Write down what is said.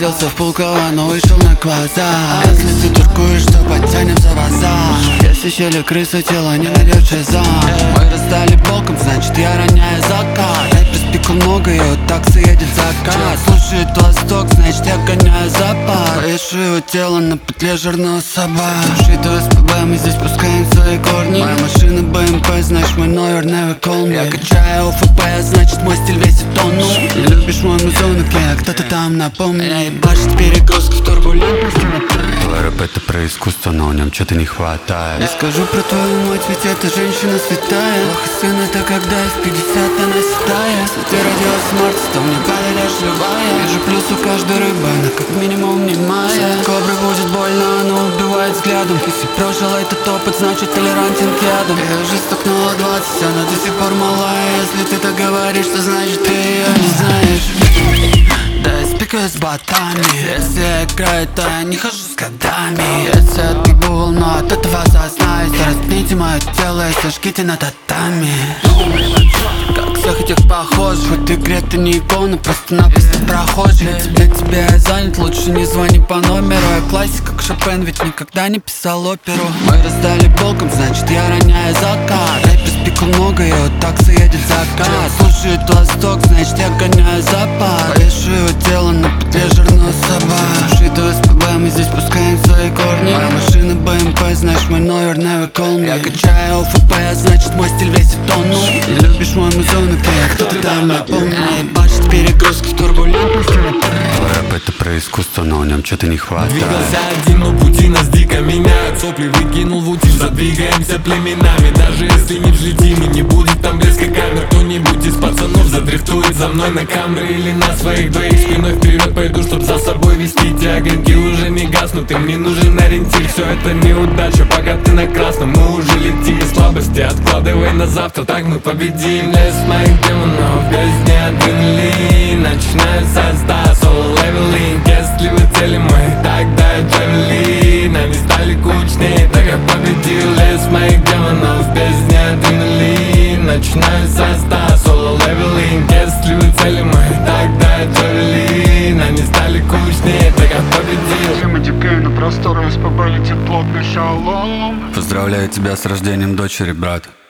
оделся в пулково, но вышел на квазар. Если ты торгуешь, то потянем за базар. Если щели крыса, тело не найдет шиза. Мы расстали боком, значит я роняю закат. Рэпер спикал много, и вот такса едет закат. Слушает Восток, значит я гоняю запад. Повешу его тело на петле жирного собак. Слушай, до СПБ, мы здесь пускаем свои корни. Моя машина БМП, знаешь мой номер, never call me. Я качаю ОФП, значит мой стиль весит тонну. Не любишь мой музонок, я кто-то там напомни. Ебашит перегрузка в турбулентности. Твой рэп это про искусство, но в нем что-то не хватает. Я скажу про твою мать, ведь эта женщина святая. Плохо сын, это когда в 50 она седая. Если ты родилась в марте, то мне подойдешь любая. Вижу плюс у каждой рыбы, она как минимум не моя. Кобры будет больно, она убивает взглядом. Если прожил этот опыт, значит толерантен к ядам. Я уже стукнула 20, она до сих пор малая. Если ты так говоришь, то значит ты ее не знаешь. Да, я спикаю с ботами. Если я играю, то я не хожу с годами. Если я отъебу волну, от этого зазнаюсь. То распните мое тело и сожгите на татами. Как всех этих похожих, в этой игре ты не икона, просто-напросто прохожий. Тебе я занят, лучше не звони по номеру. Я классик, как Шопен, ведь никогда не писал оперу. Мы раздали боком, значит я роняю закат. Рэпер спикал много, и вот такса едет закат. Слушает Восток, значит я гоняю запад. Повешу его тело на петле жирного собак. Слушай, до СПБ, мы здесь пускаем свои корни. Моя машина БМП, знаешь мой номер, never call me. Я качаю ОФП, значит мой стиль весит тонну. Не любишь мой музонок, я кто-то там напомни. Ебашит перегрузка в турбулентности. Твой рэп это про искусство, но в нем что-то не хватает. Двигался один, но пути нас дико меняют. Сопли выкинул в утиль, задвигаемся племенами. Даже если не взлетим и не будет там близко камер, кто-нибудь из пацанов задрифтует за мной на камеры или на своих двоих. Спиной вперед пойду, чтоб за собой вести. Те огоньки уже не гаснут, им не нужен ориентир. Все это неудача, пока ты на красном, мы уже летим. Без слабости откладывай на завтра, так мы победим. Лес моих демонов, в бездне адреналин. Начинается с соло-левелинг. Если вы цели мы, тогда я джавелин. Они стали кучнее, так я победил. Лес моих демонов, в бездне адреналин. Начинается с соло-левелинг. Если вы цели мы, тогда я джавелин. Они стали кучнее, так я победил. Тема дикая на просторах, СПБ летит плотный шалом. Поздравляю тебя с рождением дочери, брат.